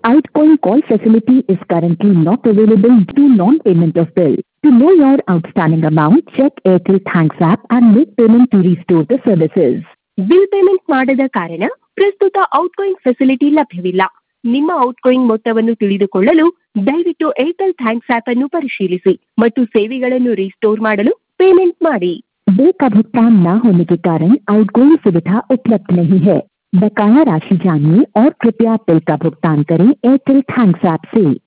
Outgoing call facility is currently not available due to non-payment of bill. To know your outstanding amount, check Airtel Thanks app and make payment to restore the services. Bill payment ಮಾಡದ ಕಾರಣ ಪ್ರಸ್ತುತ outgoing facility ಲಭ್ಯವಿಲ್ಲ. ನಿಮ್ಮ outgoing ಮೊತ್ತವನ್ನು ತಿಳಿದುಕೊಳ್ಳಲು ದಯವಿಟ್ಟು Airtel thanks app ಅನ್ನು ಪರಿಶೀಲಿಸಿ ಮತ್ತು ಸೇವೆಗಳನ್ನು ರಿಸ್ಟೋರ್ ಮಾಡಲು पेमेंट ಮಾಡಿ. बिल का भुगतान न होने के कारण आउटगोइंग सुविधा उपलब्ध नहीं है. बकाया राशि जानिए और कृपया बिल का भुगतान करें एयरटेल थैंक्स ऐप से.